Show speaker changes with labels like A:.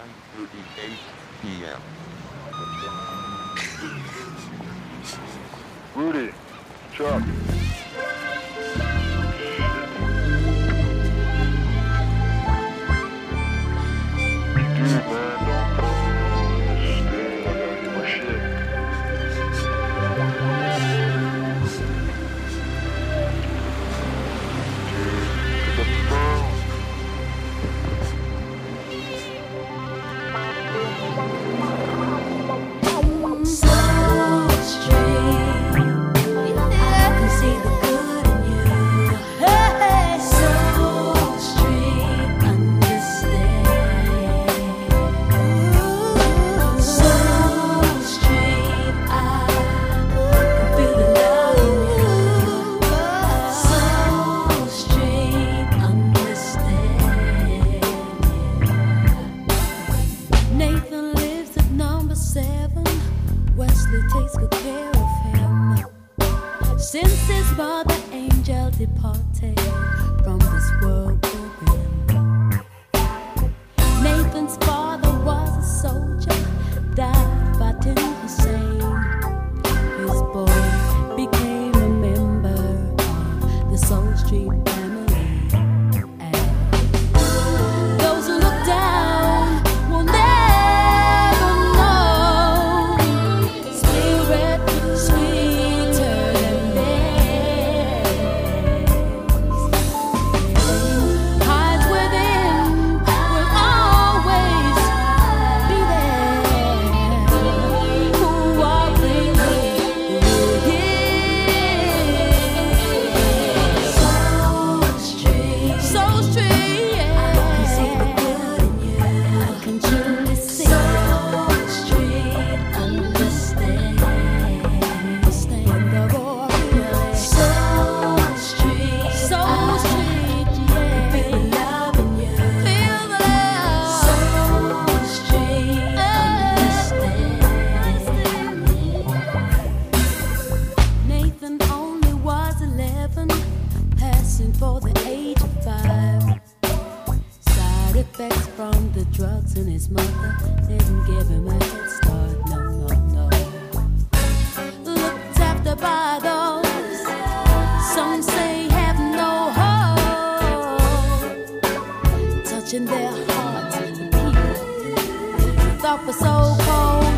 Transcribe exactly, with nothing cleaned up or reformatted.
A: nine thirty-eight p m
B: Rudy, Chuck. Dude, man, don't put me on this thing. I gotta get my shit. Dude, pick up the phone.
C: Nathan lives at number seven. Wesley takes good care of him. Since his mother Angel departed from this world we're in. Nathan's father was a soldier, died fighting Hussein. His boy became a member of the Soul Street family. And those who look down will never know spirit sweeter than theirs. Hides within will always be there. Who are really Soul Street, Soul Street, yeah. I can see the good in you. I can truly see Soul Street. Understand, understand the royal Soul Street, Soul Street, yeah. Feel the love in you. Feel the love. Soul Street. Understand. Nathan only was eleven, passing for the age of five. Side effects from the drugs and his mother didn't give him a head start, no, no, no. Looked after by those some say have no hope, touching their hearts, the people thought were so cold.